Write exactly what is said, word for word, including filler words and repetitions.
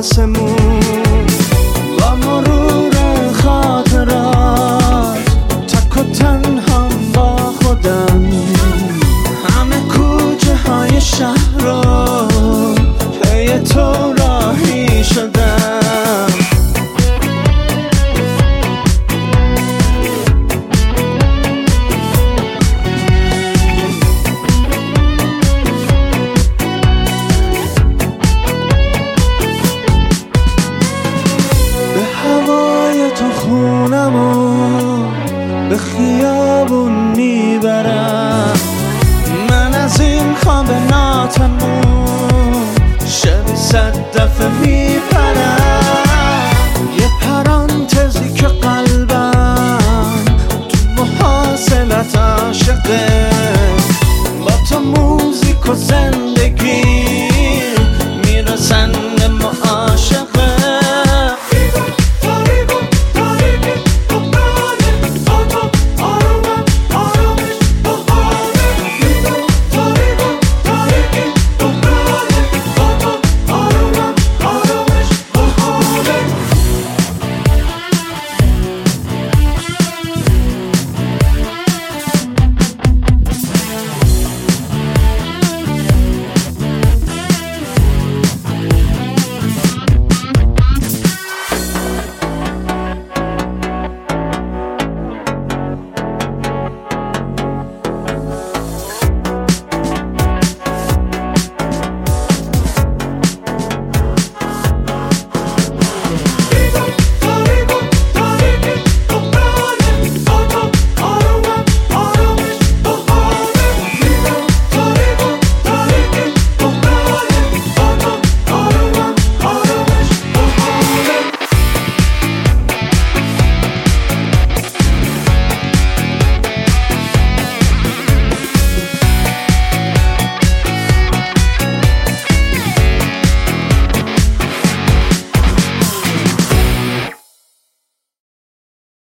آسمون. با مرور خاطرات تک و تنها با خودم، همه کوچه های شهر رو پی تو راهی شدم. خونمو به خیابون میبرم، من از این خواب ناتموم شب صد دفعه می